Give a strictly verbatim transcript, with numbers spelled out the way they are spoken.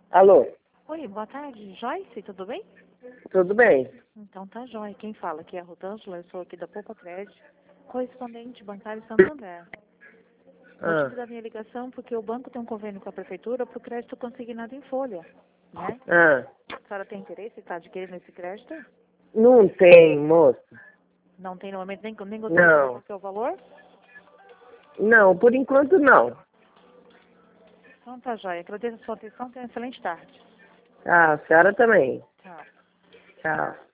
Alô, Oi, boa tarde, Joyce, tudo bem? tudo bem? Então tá jóia. Quem fala aqui é a Rosângela, eu sou aqui da Poupa Crédito, correspondente bancário Santander. Ah, Motivo da minha ligação porque o banco tem um convênio com a prefeitura para o crédito consignado em folha, né? ah, A senhora tem interesse em estar adquirindo esse crédito? não tem, moço. Não tem no momento nem, nem gostaria de saber Não, qual que é o valor? não, por enquanto não. Então tá jóia. Agradeço a sua atenção, tenha uma excelente tarde. Ah, a senhora também. Tchau. Tchau.